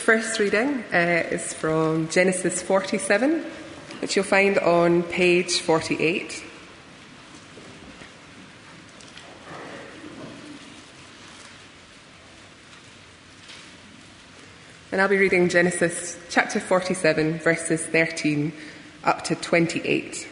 first reading is from Genesis 47, which you'll find on page 48. And I'll be reading Genesis chapter 47, verses 13 up to 28.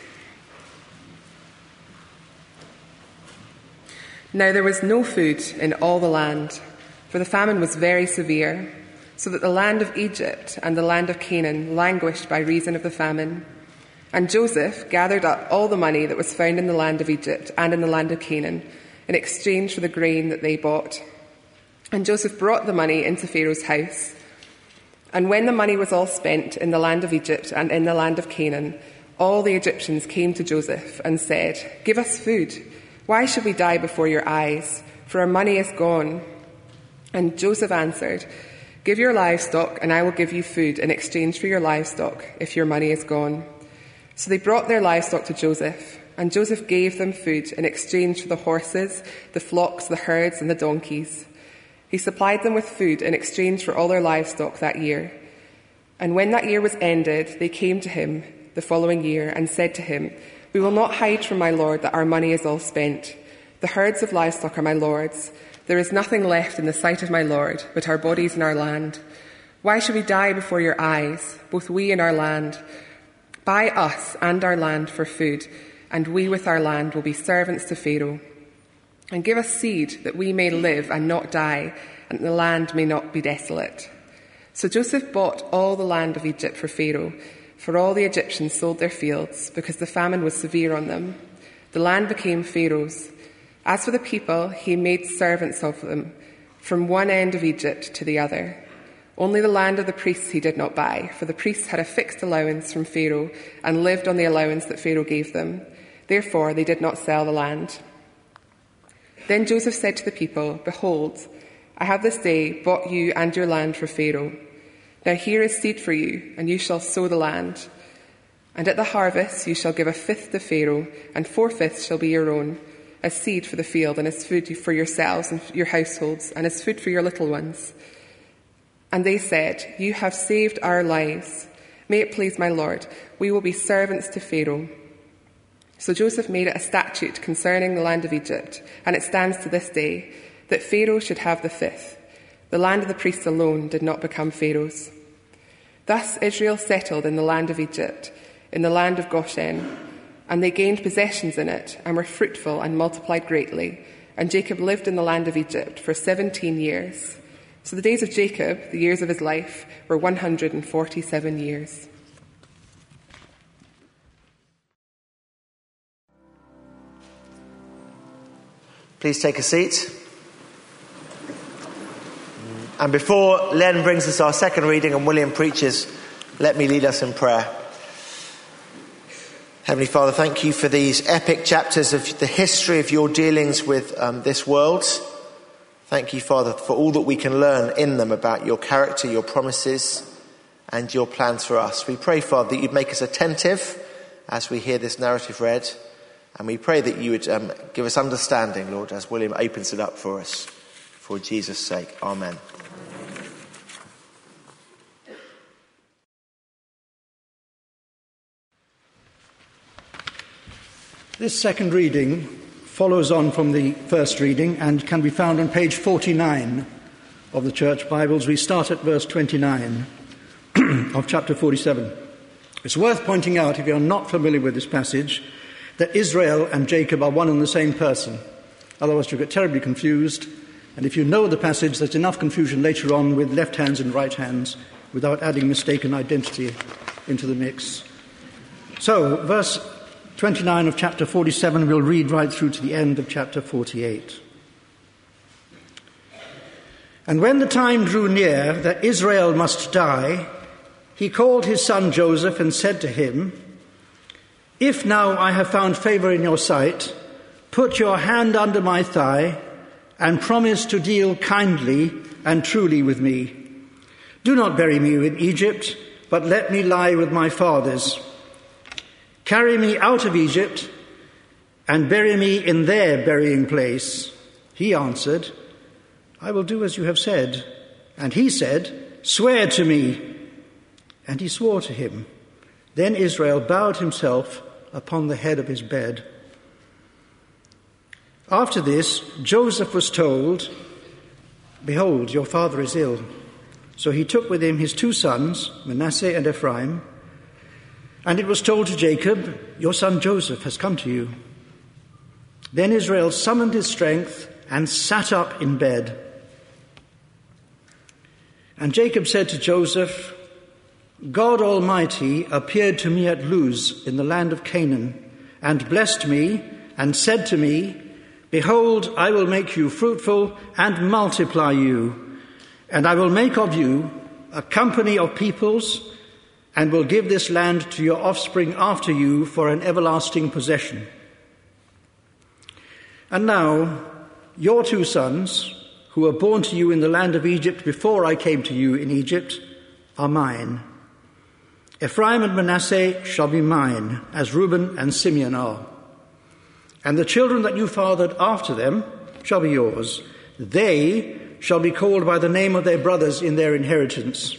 Now there was no food in all the land, for the famine was very severe, so that the land of Egypt and the land of Canaan languished by reason of the famine. And Joseph gathered up all the money that was found in the land of Egypt and in the land of Canaan, in exchange for the grain that they bought. And Joseph brought the money into Pharaoh's house. And when the money was all spent in the land of Egypt and in the land of Canaan, all the Egyptians came to Joseph and said, "Give us food. Why should we die before your eyes? For our money is gone." And Joseph answered, "Give your livestock, and I will give you food in exchange for your livestock, if your money is gone." So they brought their livestock to Joseph, and Joseph gave them food in exchange for the horses, the flocks, the herds, and the donkeys. He supplied them with food in exchange for all their livestock that year. And when that year was ended, they came to him the following year and said to him, "We will not hide from my lord that our money is all spent. The herds of livestock are my lord's. There is nothing left in the sight of my lord but our bodies and our land. Why should we die before your eyes, both we and our land? Buy us and our land for food, and we with our land will be servants to Pharaoh. And give us seed that we may live and not die, and the land may not be desolate." So Joseph bought all the land of Egypt for Pharaoh, for all the Egyptians sold their fields, because the famine was severe on them. The land became Pharaoh's. As for the people, he made servants of them, from one end of Egypt to the other. Only the land of the priests he did not buy, for the priests had a fixed allowance from Pharaoh and lived on the allowance that Pharaoh gave them. Therefore they did not sell the land. Then Joseph said to the people, "Behold, I have this day bought you and your land for Pharaoh. Now here is seed for you, and you shall sow the land. And at the harvest you shall give a fifth to Pharaoh, and 4/5 shall be your own, as seed for the field, and as food for yourselves and your households, and as food for your little ones." And they said, "You have saved our lives. May it please my lord, we will be servants to Pharaoh." So Joseph made it a statute concerning the land of Egypt, and it stands to this day, that Pharaoh should have the fifth. The land of the priests alone did not become Pharaoh's. Thus Israel settled in the land of Egypt, in the land of Goshen, and they gained possessions in it, and were fruitful and multiplied greatly. And Jacob lived in the land of Egypt for 17 years. So the days of Jacob, the years of his life, were 147 years. Please take a seat. And before Len brings us our second reading and William preaches, let me lead us in prayer. Heavenly Father, thank you for these epic chapters of the history of your dealings with this world. Thank you, Father, for all that we can learn in them about your character, your promises, and your plans for us. We pray, Father, that you'd make us attentive as we hear this narrative read. And we pray that you would give us understanding, Lord, as William opens it up for us. For Jesus' sake. Amen. This second reading follows on from the first reading and can be found on page 49 of the Church Bibles. We start at verse 29 of chapter 47. It's worth pointing out, if you're not familiar with this passage, that Israel and Jacob are one and the same person. Otherwise you'll get terribly confused. And if you know the passage, there's enough confusion later on with left hands and right hands without adding mistaken identity into the mix. So, verse 29 of chapter 47, we'll read right through to the end of chapter 48. And when the time drew near that Israel must die, he called his son Joseph and said to him, "If now I have found favor in your sight, put your hand under my thigh and promise to deal kindly and truly with me. Do not bury me in Egypt, but let me lie with my fathers. Carry me out of Egypt and bury me in their burying place." He answered, "I will do as you have said." And he said, "Swear to me." And he swore to him. Then Israel bowed himself upon the head of his bed. After this, Joseph was told, "Behold, your father is ill." So he took with him his 2 sons, Manasseh and Ephraim, and it was told to Jacob, "Your son Joseph has come to you." Then Israel summoned his strength and sat up in bed. And Jacob said to Joseph, "God Almighty appeared to me at Luz in the land of Canaan, and blessed me, and said to me, 'Behold, I will make you fruitful and multiply you, and I will make of you a company of peoples, and will give this land to your offspring after you for an everlasting possession.' And now, your 2 sons, who were born to you in the land of Egypt before I came to you in Egypt, are mine. Ephraim and Manasseh shall be mine, as Reuben and Simeon are. And the children that you fathered after them shall be yours. They shall be called by the name of their brothers in their inheritance.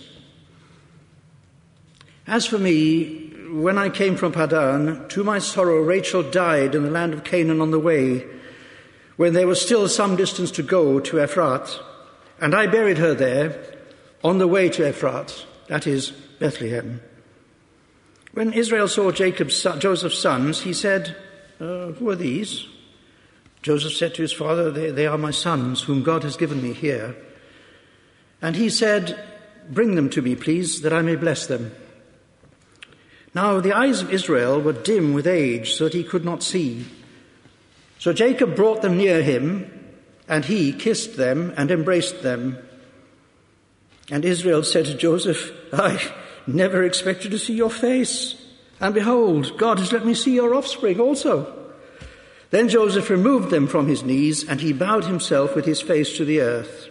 As for me, when I came from Paddan, to my sorrow Rachel died in the land of Canaan on the way, when there was still some distance to go to Ephrath, and I buried her there on the way to Ephrath, that is, Bethlehem. When Israel saw Joseph's sons, he said, 'Who are these?' Joseph said to his father, 'They are my sons, whom God has given me here.' And he said, 'Bring them to me, please, that I may bless them.' Now the eyes of Israel were dim with age, so that he could not see. So Jacob brought them near him, and he kissed them and embraced them. And Israel said to Joseph, 'I never expected to see your face, and behold, God has let me see your offspring also.' Then Joseph removed them from his knees, and he bowed himself with his face to the earth.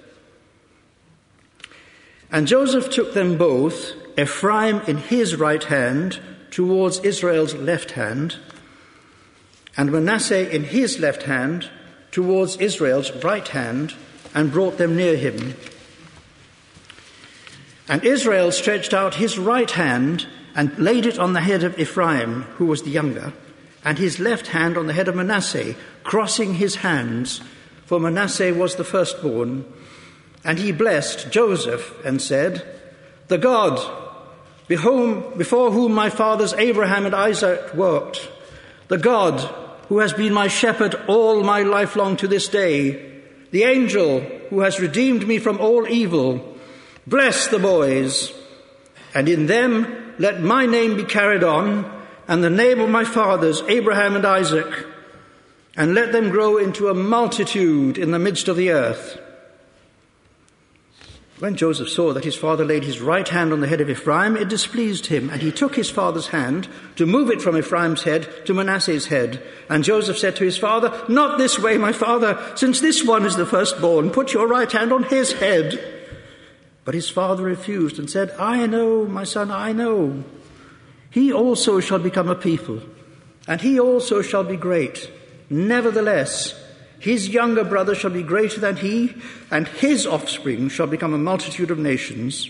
And Joseph took them both, Ephraim in his right hand, towards Israel's left hand, and Manasseh in his left hand, towards Israel's right hand, and brought them near him. And Israel stretched out his right hand and laid it on the head of Ephraim, who was the younger, and his left hand on the head of Manasseh, crossing his hands, for Manasseh was the firstborn. And he blessed Joseph and said, 'The God, before whom my fathers Abraham and Isaac walked, the God who has been my shepherd all my life long to this day, the angel who has redeemed me from all evil, bless the boys, and in them let my name be carried on, and the name of my fathers Abraham and Isaac, and let them grow into a multitude in the midst of the earth.' When Joseph saw that his father laid his right hand on the head of Ephraim, it displeased him, and he took his father's hand to move it from Ephraim's head to Manasseh's head. And Joseph said to his father, 'Not this way, my father, since this one is the firstborn. Put your right hand on his head.' But his father refused and said, 'I know, my son, I know. He also shall become a people, and he also shall be great. Nevertheless, his younger brother shall be greater than he, and his offspring shall become a multitude of nations.'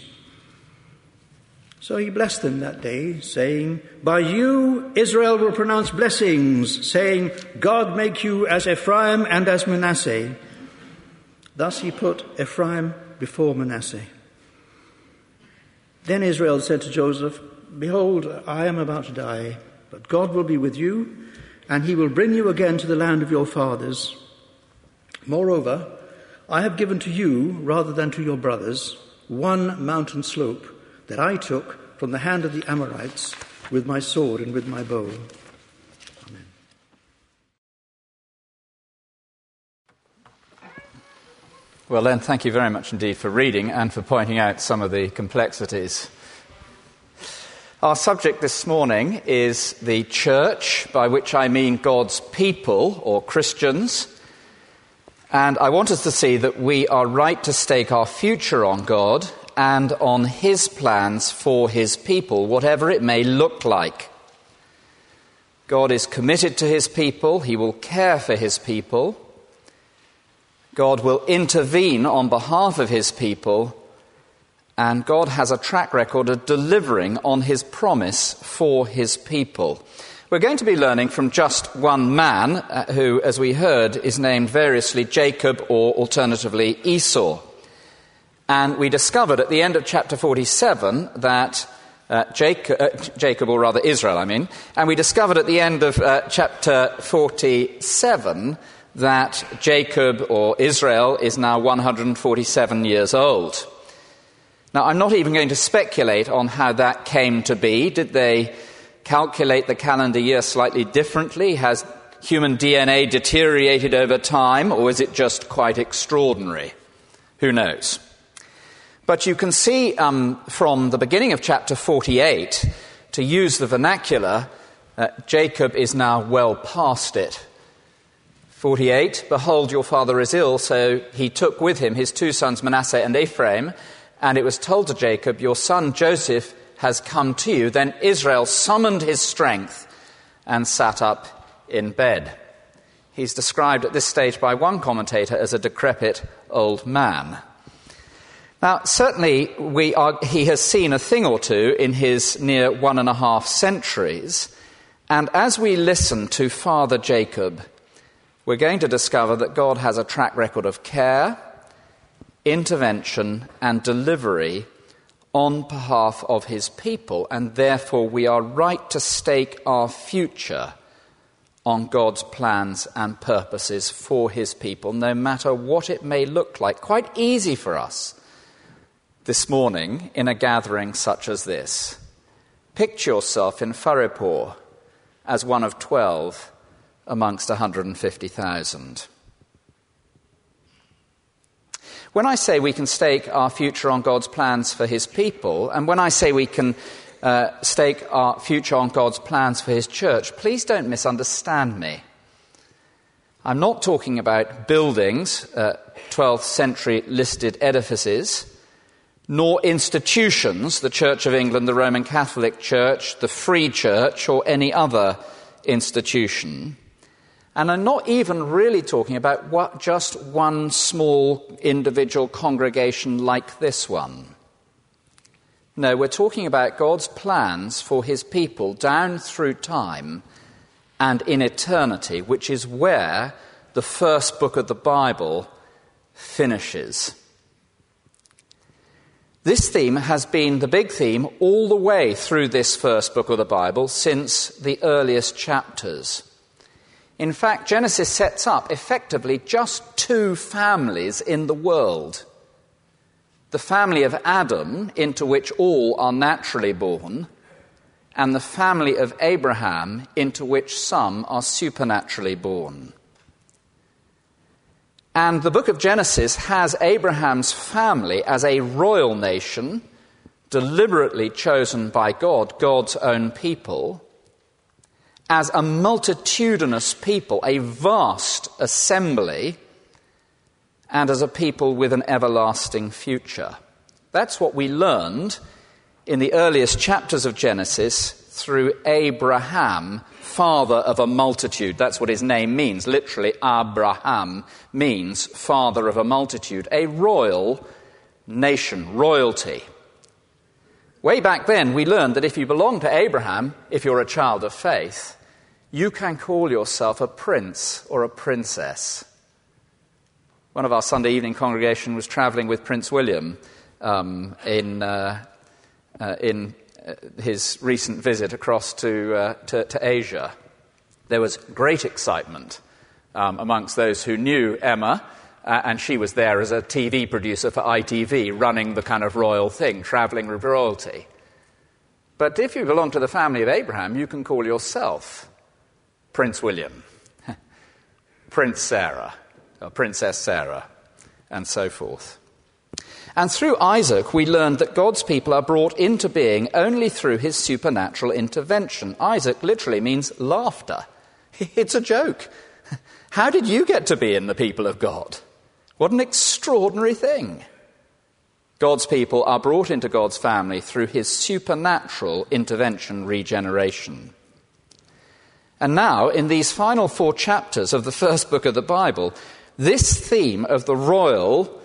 So he blessed them that day, saying, 'By you Israel will pronounce blessings, saying, God make you as Ephraim and as Manasseh.' Thus he put Ephraim before Manasseh. Then Israel said to Joseph, 'Behold, I am about to die, but God will be with you, and he will bring you again to the land of your fathers. Moreover, I have given to you, rather than to your brothers, one mountain slope that I took from the hand of the Amorites with my sword and with my bow.'" Amen. Well then, thank you very much indeed for reading and for pointing out some of the complexities. Our subject this morning is the church, by which I mean God's people, or Christians. And I want us to see that we are right to stake our future on God and on his plans for his people, whatever it may look like. God is committed to his people. He will care for his people. God will intervene on behalf of his people, and God has a track record of delivering on his promise for his people. We're going to be learning from just one man who, as we heard, is named variously Jacob or alternatively Esau. And we discovered at the end of chapter 47 that Jacob, or rather Israel, and we discovered at the end of chapter 47 that Jacob, or Israel, is now 147 years old. Now, I'm not even going to speculate on how that came to be. Did they calculate the calendar year slightly differently? Has human DNA deteriorated over time, or is it just quite extraordinary? Who knows? But you can see from the beginning of chapter 48, to use the vernacular, Jacob is now well past it. 48, behold, your father is ill, so he took with him his two sons Manasseh and Ephraim, and it was told to Jacob, your son Joseph has come to you. Then Israel summoned his strength and sat up in bed. He's described at this stage by one commentator as a decrepit old man. Now, certainly he has seen a thing or two in his near 1.5 centuries, and as we listen to Father Jacob, we're going to discover that God has a track record of care, intervention, and delivery on behalf of his people, and therefore we are right to stake our future on God's plans and purposes for his people, no matter what it may look like. Quite easy for us this morning in a gathering such as this. Picture yourself in Faridpur as one of 12 amongst 150,000. When I say we can stake our future on God's plans for his people, and when I say we can stake our future on God's plans for his church, please don't misunderstand me. I'm not talking about buildings, 12th century listed edifices, nor institutions, the Church of England, the Roman Catholic Church, the Free Church, or any other institution. And I'm not even really talking about just one small individual congregation like this one. No, we're talking about God's plans for his people down through time and in eternity, which is where the first book of the Bible finishes. This theme has been the big theme all the way through this first book of the Bible since the earliest chapters. In fact, Genesis sets up effectively just two families in the world. The family of Adam, into which all are naturally born, and the family of Abraham, into which some are supernaturally born. And the book of Genesis has Abraham's family as a royal nation, deliberately chosen by God, God's own people, as a multitudinous people, a vast assembly, and as a people with an everlasting future. That's what we learned in the earliest chapters of Genesis through Abraham, father of a multitude. That's what his name means. Literally, Abraham means father of a multitude, a royal nation, royalty. Way back then, we learned that if you belong to Abraham, if you're a child of faith, you can call yourself a prince or a princess. One of our Sunday evening congregation was travelling with Prince William in his recent visit across to Asia. There was great excitement amongst those who knew Emma, and she was there as a TV producer for ITV, running the kind of royal thing, travelling with royalty. But if you belong to the family of Abraham, you can call yourself Prince William, Prince Sarah, or Princess Sarah, and so forth. And through Isaac, we learned that God's people are brought into being only through his supernatural intervention. Isaac literally means laughter. It's a joke. How did you get to be in the people of God? What an extraordinary thing. God's people are brought into God's family through his supernatural intervention, regeneration. And now, in these final 4 chapters of the first book of the Bible, this theme of the royal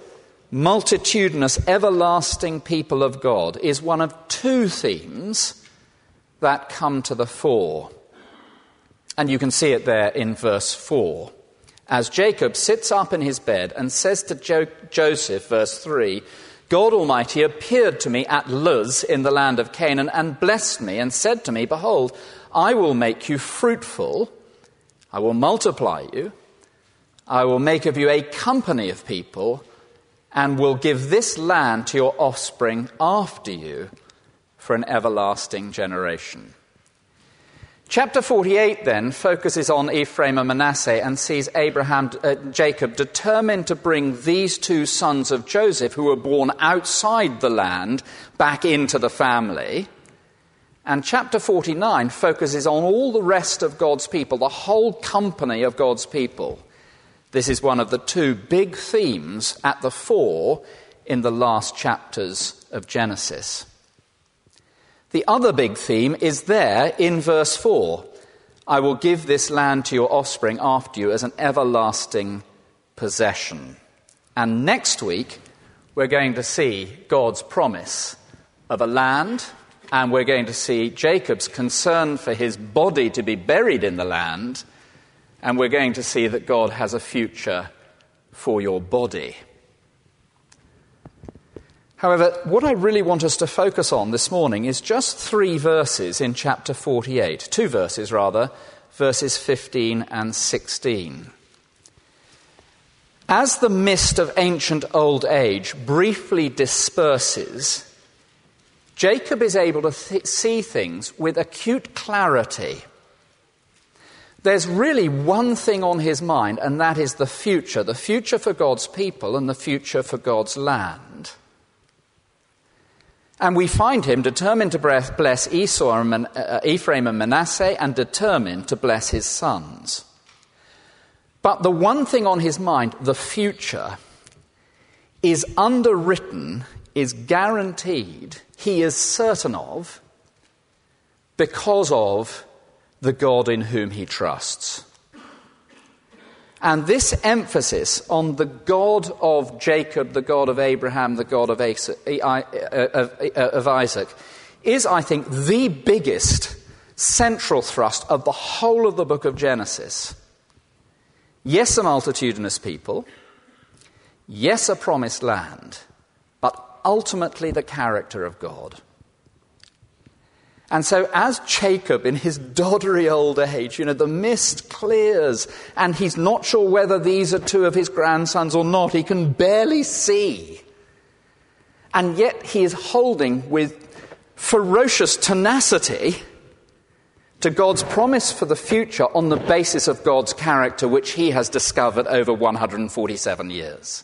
multitudinous, everlasting people of God, is one of two themes that come to the fore. And you can see it there in verse 4. As Jacob sits up in his bed and says to Joseph, verse 3, God Almighty appeared to me at Luz in the land of Canaan and blessed me and said to me, behold, I will make you fruitful, I will multiply you, I will make of you a company of people, and will give this land to your offspring after you for an everlasting generation. Chapter 48 then focuses on Ephraim and Manasseh and sees Jacob determined to bring these two sons of Joseph, who were born outside the land, back into the family. And chapter 49 focuses on all the rest of God's people, the whole company of God's people. This is one of the two big themes at the fore in the last chapters of Genesis. The other big theme is there in verse 4. I will give this land to your offspring after you as an everlasting possession. And next week, we're going to see God's promise of a land, and we're going to see Jacob's concern for his body to be buried in the land, and we're going to see that God has a future for your body. However, what I really want us to focus on this morning is just 3 verses in chapter 48. 2 verses, rather, verses 15 and 16. As the mist of ancient old age briefly disperses, Jacob is able to see things with acute clarity. There's really one thing on his mind, and that is the future for God's people and the future for God's land. And we find him determined to bless Ephraim and Manasseh, and determined to bless his sons. But the one thing on his mind, the future, is underwritten, is guaranteed, he is certain of, because of the God in whom he trusts. And this emphasis on the God of Jacob, the God of Abraham, the God of Isaac, is, I think, the biggest central thrust of the whole of the book of Genesis. Yes, a multitudinous people. Yes, a promised land. But ultimately the character of God. And so as Jacob, in his doddery old age, the mist clears, and he's not sure whether these are 2 of his grandsons or not. He can barely see. And yet he is holding with ferocious tenacity to God's promise for the future on the basis of God's character, which he has discovered over 147 years.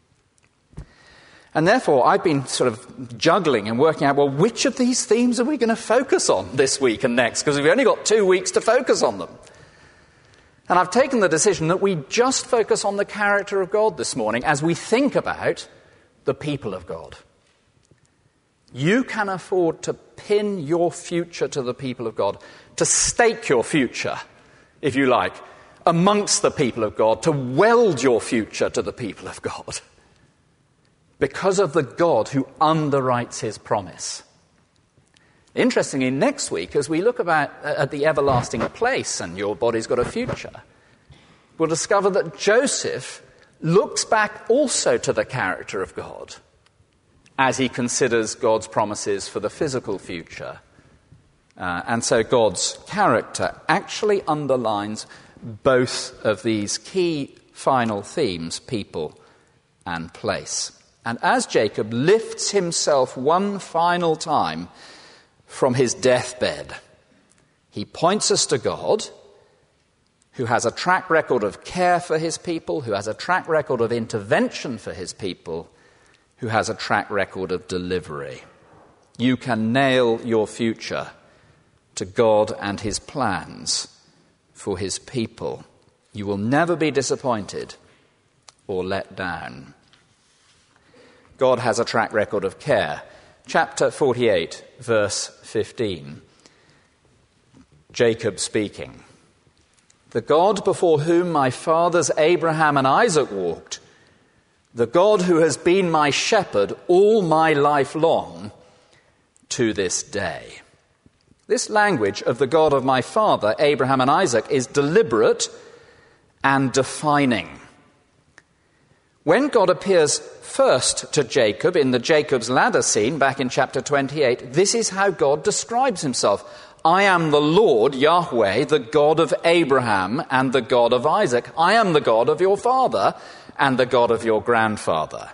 And therefore, I've been sort of juggling and working out, well, which of these themes are we going to focus on this week and next? Because we've only got 2 weeks to focus on them. And I've taken the decision that we just focus on the character of God this morning as we think about the people of God. You can afford to pin your future to the people of God, to stake your future, if you like, amongst the people of God, to weld your future to the people of God. Because of the God who underwrites his promise. Interestingly, next week, as we look at the everlasting place and your body's got a future, we'll discover that Joseph looks back also to the character of God as he considers God's promises for the physical future. And so God's character actually underlines both of these key final themes, people and place. And as Jacob lifts himself one final time from his deathbed, he points us to God, who has a track record of care for his people, who has a track record of intervention for his people, who has a track record of delivery. You can nail your future to God and his plans for his people. You will never be disappointed or let down. God has a track record of care. Chapter 48, verse 15. Jacob speaking. The God before whom my fathers Abraham and Isaac walked, the God who has been my shepherd all my life long to this day. This language of the God of my father, Abraham and Isaac, is deliberate and defining. When God appears first to Jacob in the Jacob's ladder scene back in chapter 28, this is how God describes himself. I am the Lord, Yahweh, the God of Abraham and the God of Isaac. I am the God of your father and the God of your grandfather.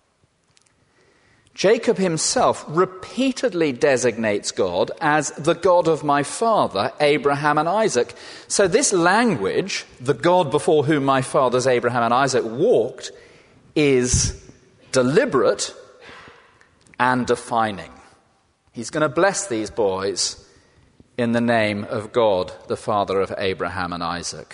Jacob himself repeatedly designates God as the God of my father, Abraham and Isaac. So this language, the God before whom my fathers Abraham and Isaac walked, is deliberate and defining. He's going to bless these boys in the name of God, the Father of Abraham and Isaac.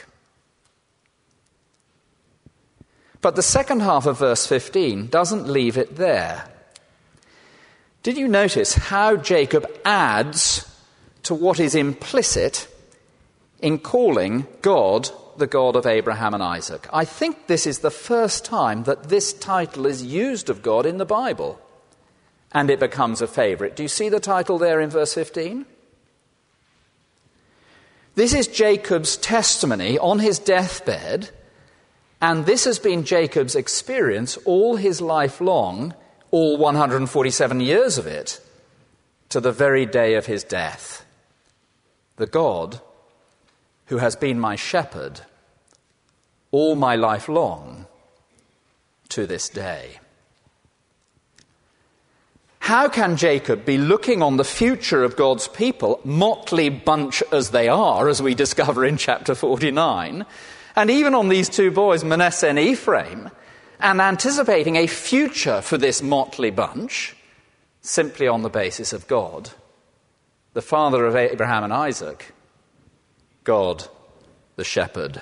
But the second half of verse 15 doesn't leave it there. Did you notice how Jacob adds to what is implicit in calling God the God of Abraham and Isaac? I think this is the first time that this title is used of God in the Bible, and it becomes a favorite. Do you see the title there in verse 15? This is Jacob's testimony on his deathbed, and this has been Jacob's experience all his life long, all 147 years of it, to the very day of his death. The God who has been my shepherd all my life long to this day. How can Jacob be looking on the future of God's people, motley bunch as they are, as we discover in chapter 49, and even on these two boys, Manasseh and Ephraim, and anticipating a future for this motley bunch, simply on the basis of God, the Father of Abraham and Isaac, God the shepherd?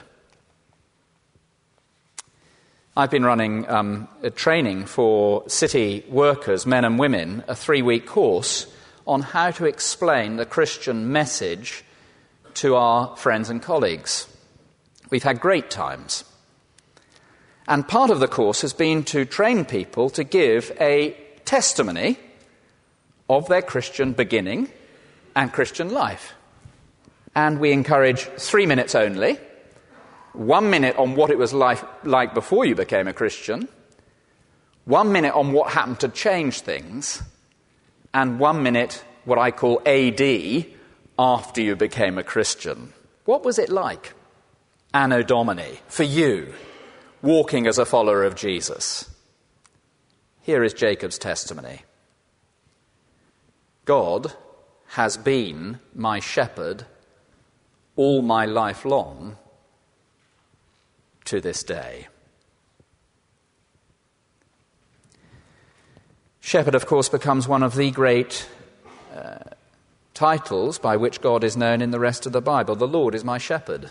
I've been running a training for city workers, men and women, a 3-week course on how to explain the Christian message to our friends and colleagues. We've had great times. And part of the course has been to train people to give a testimony of their Christian beginning and Christian life. And we encourage 3 minutes only. 1 minute on what it was like before you became a Christian, 1 minute on what happened to change things, and 1 minute, what I call AD, after you became a Christian. What was it like, Anno Domini, for you, walking as a follower of Jesus? Here is Jacob's testimony. God has been my shepherd all my life long to this day. Shepherd, of course, becomes one of the great titles by which God is known in the rest of the Bible. The Lord is my shepherd.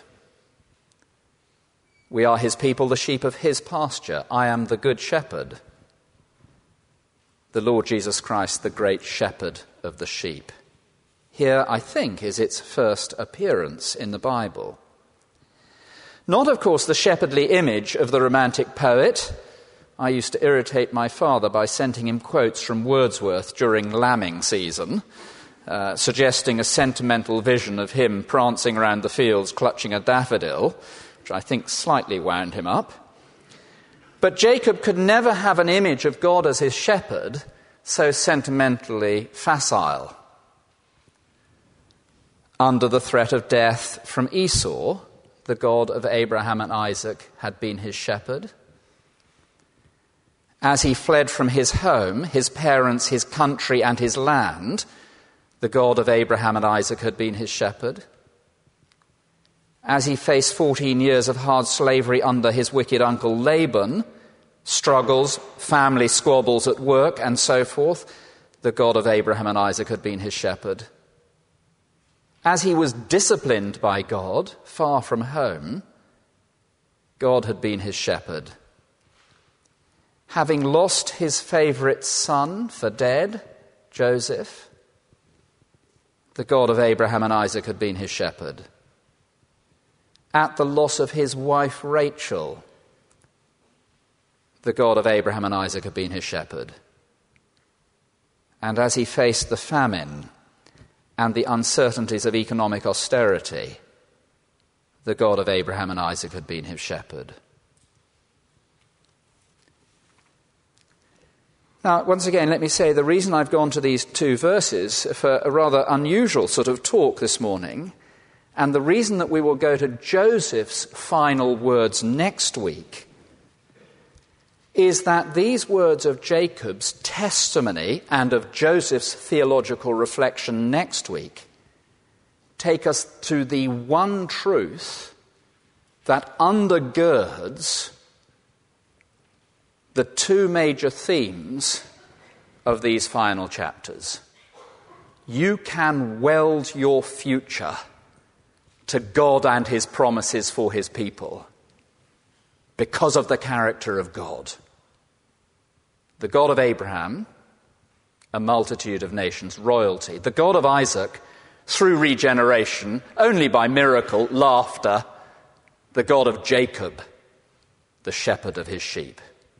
We are his people, the sheep of his pasture. I am the good shepherd. The Lord Jesus Christ, the great shepherd of the sheep. Here, I think, is its first appearance in the Bible. Not, of course, the shepherdly image of the romantic poet. I used to irritate my father by sending him quotes from Wordsworth during lambing season, suggesting a sentimental vision of him prancing around the fields clutching a daffodil, which I think slightly wound him up. But Jacob could never have an image of God as his shepherd so sentimentally facile. Under the threat of death from Esau, the God of Abraham and Isaac had been his shepherd. As he fled from his home, his parents, his country, and his land, the God of Abraham and Isaac had been his shepherd. As he faced 14 years of hard slavery under his wicked uncle Laban, struggles, family squabbles at work, and so forth, the God of Abraham and Isaac had been his shepherd. As he was disciplined by God, far from home, God had been his shepherd. Having lost his favourite son for dead, Joseph, the God of Abraham and Isaac had been his shepherd. At the loss of his wife Rachel, the God of Abraham and Isaac had been his shepherd. And as he faced the famine and the uncertainties of economic austerity, the God of Abraham and Isaac had been his shepherd. Now, once again, let me say the reason I've gone to these two verses for a rather unusual sort of talk this morning, and the reason that we will go to Joseph's final words next week, is that these words of Jacob's testimony and of Joseph's theological reflection next week take us to the one truth that undergirds the two major themes of these final chapters. You can weld your future to God and his promises for his people because of the character of God. The God of Abraham, a multitude of nations, royalty. The God of Isaac, through regeneration, only by miracle, laughter. The God of Jacob, the shepherd of his sheep.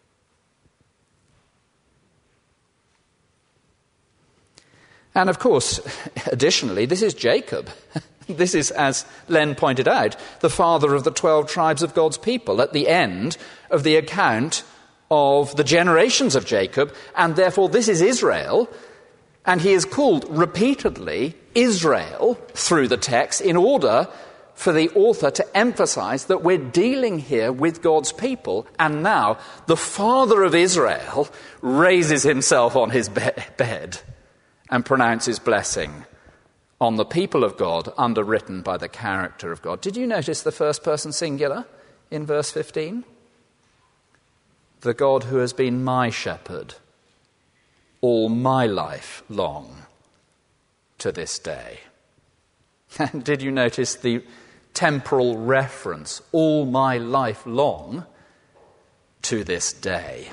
And of course, additionally, this is Jacob. This is, as Len pointed out, the father of the 12 tribes of God's people at the end of the account of the generations of Jacob, and therefore this is Israel, and he is called repeatedly Israel through the text in order for the author to emphasize that we're dealing here with God's people, and now the father of Israel raises himself on his bed and pronounces blessing on the people of God underwritten by the character of God. Did you notice the first person singular in verse 15? The God who has been my shepherd all my life long to this day. And did you notice the temporal reference, all my life long to this day?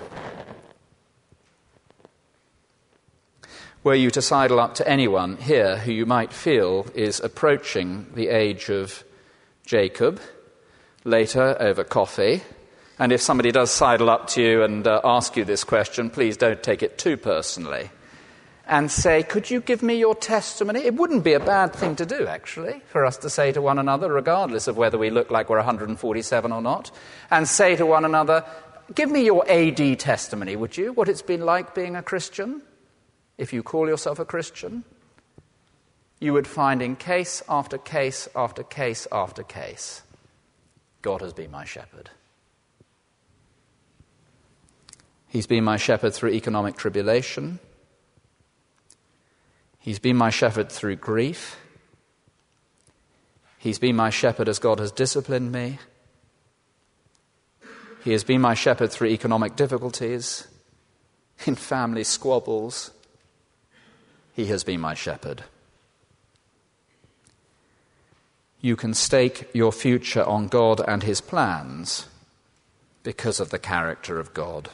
Were you to sidle up to anyone here who you might feel is approaching the age of Jacob, later over coffee, and if somebody does sidle up to you and ask you this question, please don't take it too personally, and say, could you give me your testimony? It wouldn't be a bad thing to do, actually, for us to say to one another, regardless of whether we look like we're 147 or not, and say to one another, give me your AD testimony, would you? What it's been like being a Christian? If you call yourself a Christian, you would find in case after case after case after case, God has been my shepherd. He's been my shepherd through economic tribulation. He's been my shepherd through grief. He's been my shepherd as God has disciplined me. He has been my shepherd through economic difficulties, in family squabbles. He has been my shepherd. You can stake your future on God and his plans because of the character of God.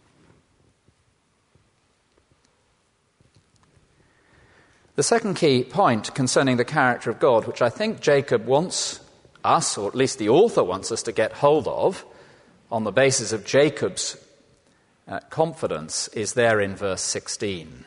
The second key point concerning the character of God, which I think Jacob wants us, or at least the author wants us to get hold of, on the basis of Jacob's confidence, is there in verse 16.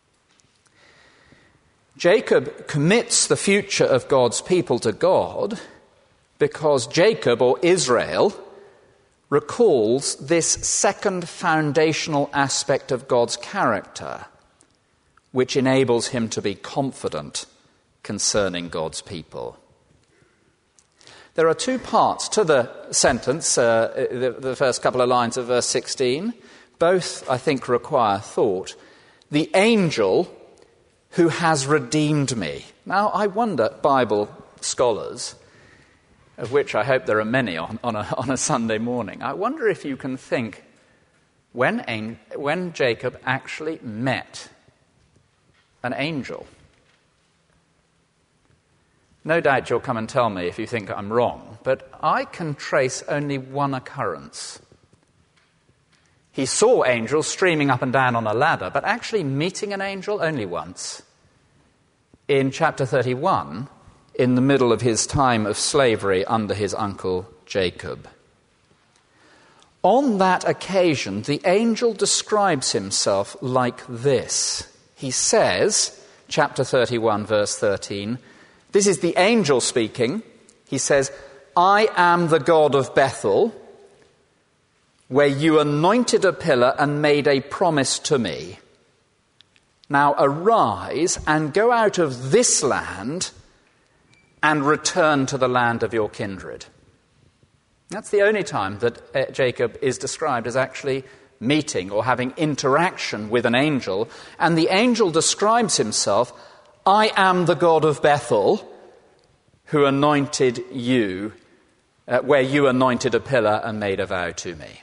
Jacob commits the future of God's people to God because Jacob, or Israel, recalls this second foundational aspect of God's character, which enables him to be confident concerning God's people. There are two parts to the sentence, the first couple of lines of verse 16. Both, I think, require thought. The angel who has redeemed me. Now, I wonder, Bible scholars, of which I hope there are many on a Sunday morning, I wonder if you can think when Jacob actually met an angel. No doubt you'll come and tell me if you think I'm wrong, but I can trace only one occurrence. He saw angels streaming up and down on a ladder, but actually meeting an angel only once. In chapter 31, in the middle of his time of slavery under his uncle Jacob. On that occasion, the angel describes himself like this. He says, chapter 31, verse 13, this is the angel speaking. He says, I am the God of Bethel, where you anointed a pillar and made a promise to me. Now arise and go out of this land and return to the land of your kindred. That's the only time that Jacob is described as actually meeting or having interaction with an angel. And the angel describes himself, I am the God of Bethel, who anointed you, where you anointed a pillar and made a vow to me.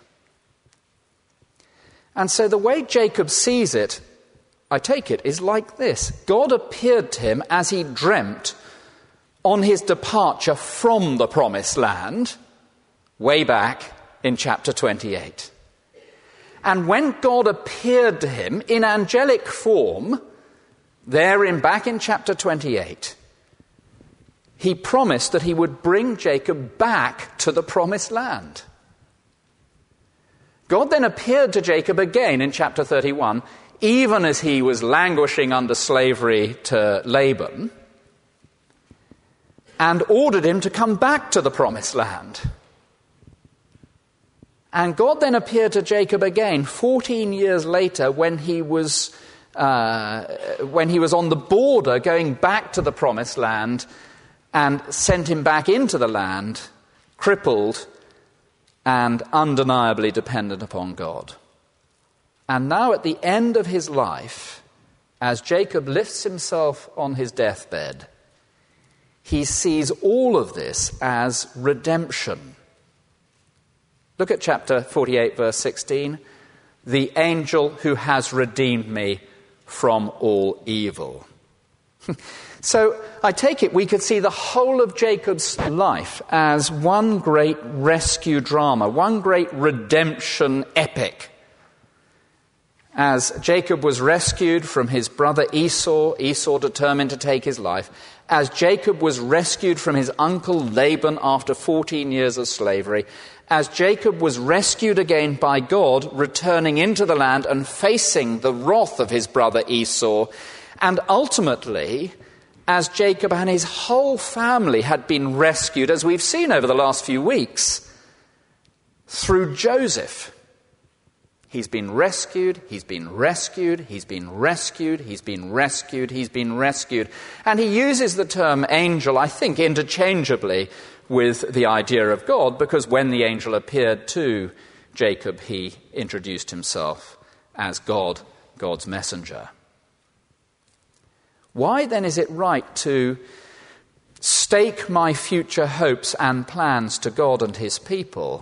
And so the way Jacob sees it, I take it, is like this. God appeared to him as he dreamt on his departure from the promised land, way back in chapter 28. And when God appeared to him in angelic form, back in chapter 28, he promised that he would bring Jacob back to the promised land. God then appeared to Jacob again in chapter 31, even as he was languishing under slavery to Laban, and ordered him to come back to the promised land. And God then appeared to Jacob again 14 years later when he was on the border going back to the promised land, and sent him back into the land, crippled and undeniably dependent upon God. And now at the end of his life, as Jacob lifts himself on his deathbed, he sees all of this as redemption. Look at chapter 48, verse 16. The angel who has redeemed me from all evil. So I take it we could see the whole of Jacob's life as one great rescue drama, one great redemption epic. As Jacob was rescued from his brother Esau determined to take his life. As Jacob was rescued from his uncle Laban after 14 years of slavery. As Jacob was rescued again by God, returning into the land and facing the wrath of his brother Esau. And ultimately, as Jacob and his whole family had been rescued, as we've seen over the last few weeks, through Joseph. He's been rescued, he's been rescued, he's been rescued, he's been rescued, he's been rescued. And he uses the term angel, I think, interchangeably with the idea of God, because when the angel appeared to Jacob, he introduced himself as God, God's messenger. Why then is it right to stake my future hopes and plans to God and his people?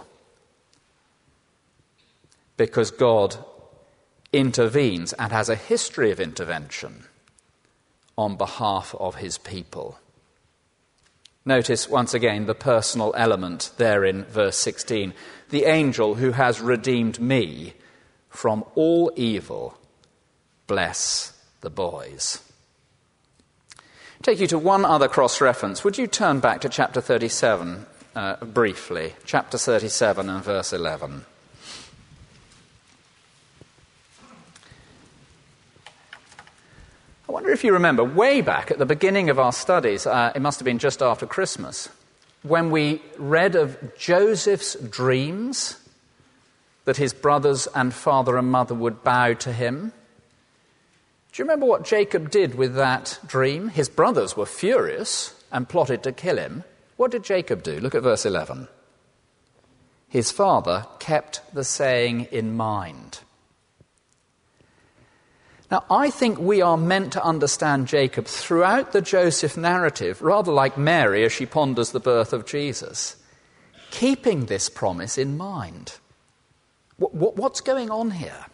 Because God intervenes and has a history of intervention on behalf of his people. Notice once again the personal element there in verse 16. The angel who has redeemed me from all evil, bless the boys. Take you to one other cross-reference. Would you turn back to chapter 37 briefly? Chapter 37 and verse 11. I wonder if you remember, way back at the beginning of our studies, it must have been just after Christmas, when we read of Joseph's dreams, that his brothers and father and mother would bow to him. Do you remember what Jacob did with that dream? His brothers were furious and plotted to kill him. What did Jacob do? Look at verse 11. His father kept the saying in mind. Now, I think we are meant to understand Jacob throughout the Joseph narrative, rather like Mary as she ponders the birth of Jesus, keeping this promise in mind. What's going on here?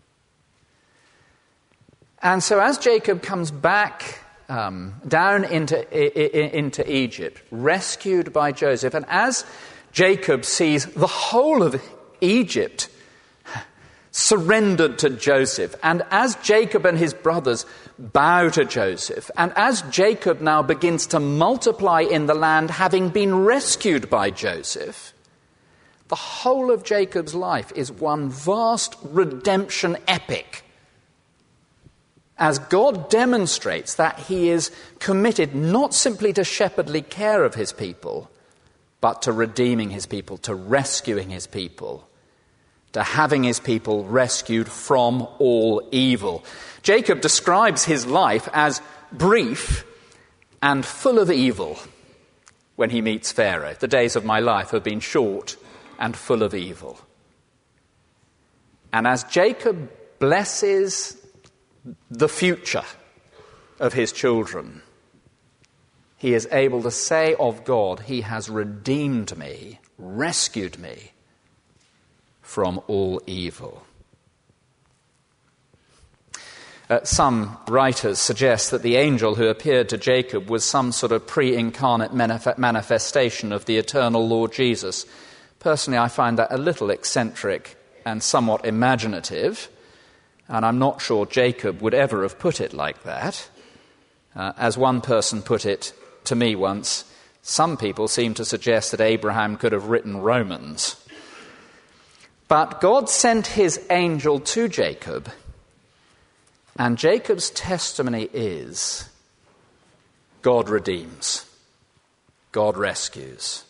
And so as Jacob comes back down into Egypt, rescued by Joseph, and as Jacob sees the whole of Egypt surrendered to Joseph, and as Jacob and his brothers bow to Joseph, and as Jacob now begins to multiply in the land, having been rescued by Joseph, The whole of Jacob's life is one vast redemption epic, as God demonstrates that he is committed not simply to shepherdly care of his people, but to redeeming his people, to rescuing his people, to having his people rescued from all evil. Jacob describes his life as brief and full of evil when he meets Pharaoh. The days of my life have been short and full of evil. And as Jacob blesses the future of his children, he is able to say of God, he has redeemed me, rescued me from all evil. Some writers suggest that the angel who appeared to Jacob was some sort of pre-incarnate manifestation of the eternal Lord Jesus. Personally, I find that a little eccentric and somewhat imaginative, and I'm not sure Jacob would ever have put it like that. As one person put it to me once, some people seem to suggest that Abraham could have written Romans. But God sent his angel to Jacob, and Jacob's testimony is God redeems, God rescues.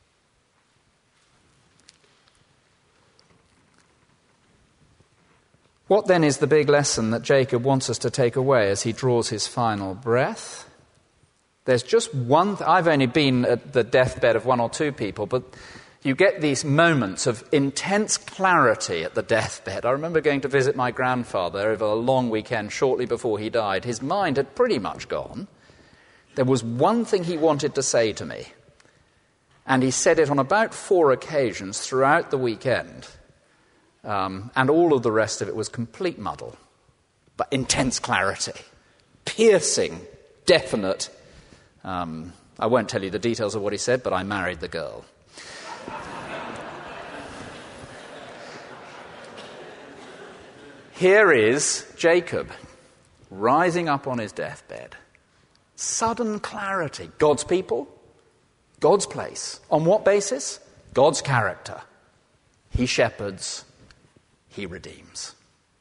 What then is the big lesson that Jacob wants us to take away as he draws his final breath? There's just one. I've only been at the deathbed of one or two people, but you get these moments of intense clarity at the deathbed. I remember going to visit my grandfather over a long weekend shortly before he died. His mind had pretty much gone. There was one thing he wanted to say to me, and he said it on about 4 occasions throughout the weekend. And all of the rest of it was complete muddle, but intense clarity, piercing, definite. I won't tell you the details of what he said, but I married the girl. Here is Jacob rising up on his deathbed. Sudden clarity. God's people, God's place. On what basis? God's character. He shepherds, he redeems.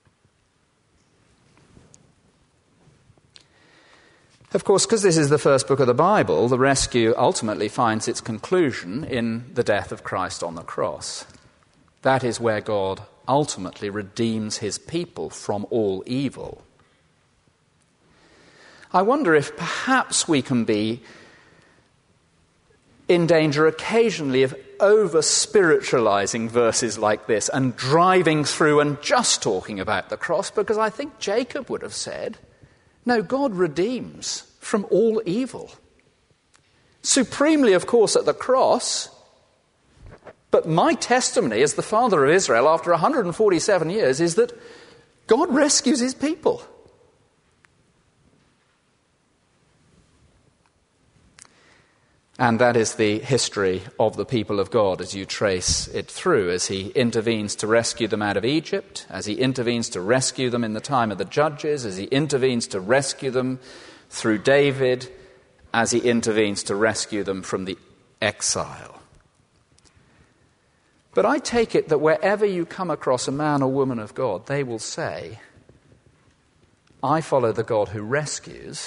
Of course, because this is the first book of the Bible, the rescue ultimately finds its conclusion in the death of Christ on the cross. That is where God ultimately redeems his people from all evil. I wonder if perhaps we can be in danger occasionally of over-spiritualizing verses like this and driving through and just talking about the cross, because I think Jacob would have said, no, God redeems from all evil. Supremely, of course, at the cross, but my testimony as the father of Israel after 147 years is that God rescues his people. And that is the history of the people of God as you trace it through, as he intervenes to rescue them out of Egypt, as he intervenes to rescue them in the time of the judges, as he intervenes to rescue them through David, as he intervenes to rescue them from the exile. But I take it that wherever you come across a man or woman of God, they will say, I follow the God who rescues.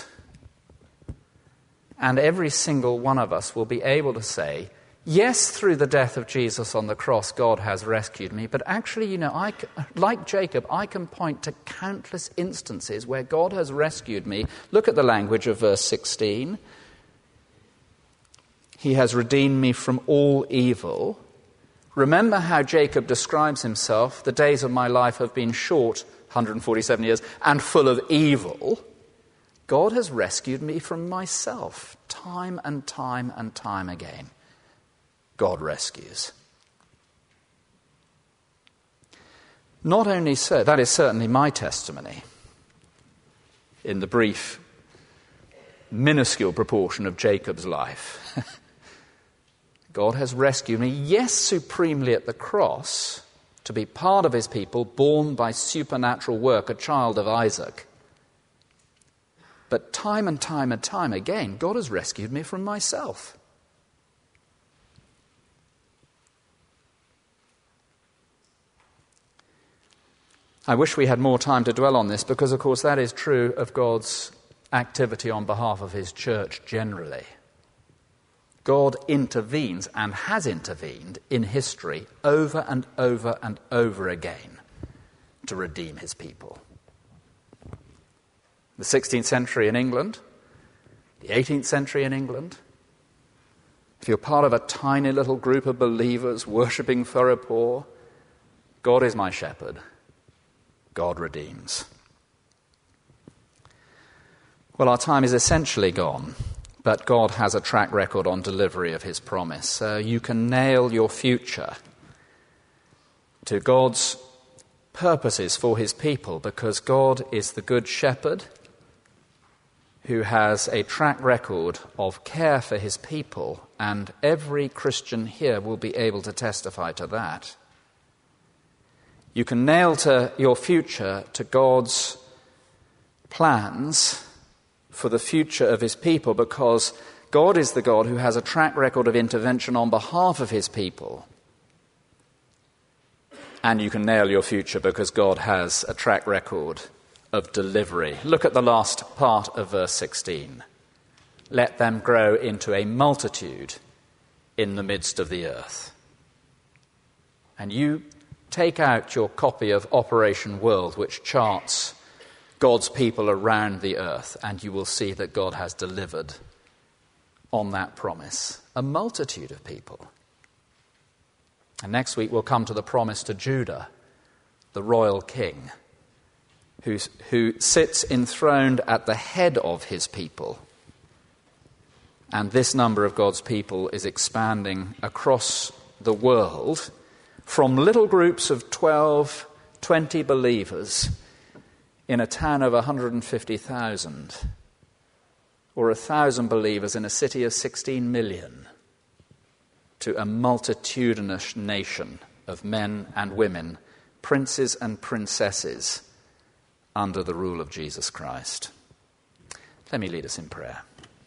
And every single one of us will be able to say, yes, through the death of Jesus on the cross, God has rescued me. But actually, like Jacob, I can point to countless instances where God has rescued me. Look at the language of verse 16. He has redeemed me from all evil. Remember how Jacob describes himself. The days of my life have been short, 147 years, and full of evil. God has rescued me from myself time and time and time again. God rescues. Not only so, that is certainly my testimony in the brief, minuscule proportion of Jacob's life. God has rescued me, yes, supremely at the cross, to be part of his people, born by supernatural work, a child of Isaac. But time and time and time again, God has rescued me from myself. I wish we had more time to dwell on this because, of course, that is true of God's activity on behalf of his church generally. God intervenes and has intervened in history over and over and over again to redeem his people. The 16th century in England, the 18th century in England. If you're part of a tiny little group of believers worshipping for a poor, God is my shepherd. God redeems. Well, our time is essentially gone, but God has a track record on delivery of his promise. So you can nail your future to God's purposes for his people because God is the good shepherd who has a track record of care for his people, and every Christian here will be able to testify to that. You can nail to your future to God's plans for the future of his people because God is the God who has a track record of intervention on behalf of his people. And you can nail your future because God has a track record of delivery. Look at the last part of verse 16. Let them grow into a multitude in the midst of the earth. And you take out your copy of Operation World, which charts God's people around the earth, and you will see that God has delivered on that promise. A multitude of people. And next week we'll come to the promise to Judah, the royal king, who sits enthroned at the head of his people. And this number of God's people is expanding across the world from little groups of 12, 20 believers in a town of 150,000 or 1,000 believers in a city of 16 million to a multitudinous nation of men and women, princes and princesses under the rule of Jesus Christ. Let me lead us in prayer.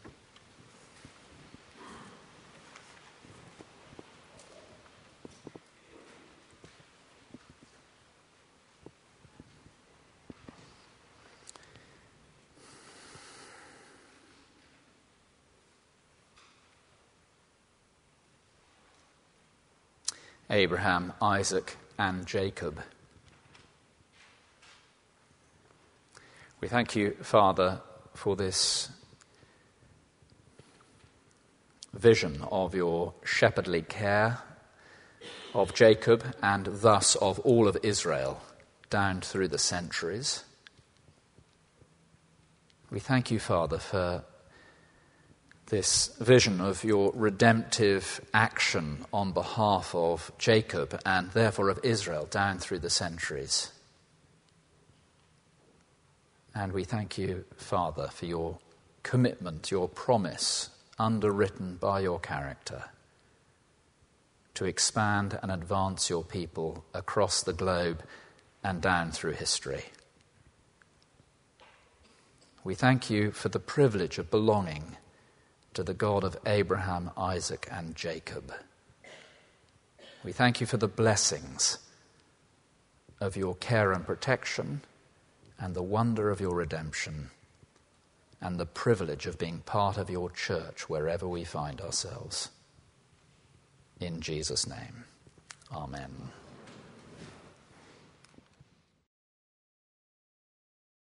Abraham, Isaac, and Jacob. We thank you, Father, for this vision of your shepherdly care of Jacob and thus of all of Israel down through the centuries. We thank you, Father, for this vision of your redemptive action on behalf of Jacob and therefore of Israel down through the centuries. And we thank you, Father, for your commitment, your promise, underwritten by your character, to expand and advance your people across the globe and down through history. We thank you for the privilege of belonging to the God of Abraham, Isaac, and Jacob. We thank you for the blessings of your care and protection and the wonder of your redemption and the privilege of being part of your church wherever we find ourselves. In Jesus' name, amen.